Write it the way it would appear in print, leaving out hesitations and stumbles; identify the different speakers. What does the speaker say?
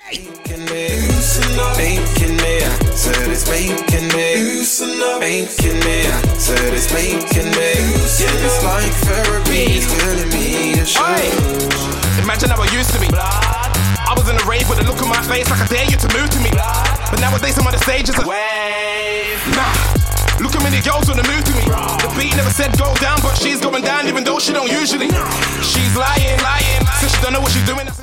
Speaker 1: Making it, said it's making it, making it, said it's making it. Yeah, it's like therapy, it's telling me to show.
Speaker 2: Imagine how I used to be. I was in a rave with a look on my face like I dare you to move to me. But nowadays I'm on the stage as a wave. Nah, look how many girls on the move to me. The beat never said go down, but she's going down even though she don't usually. She's lying, so she don't know what she's doing.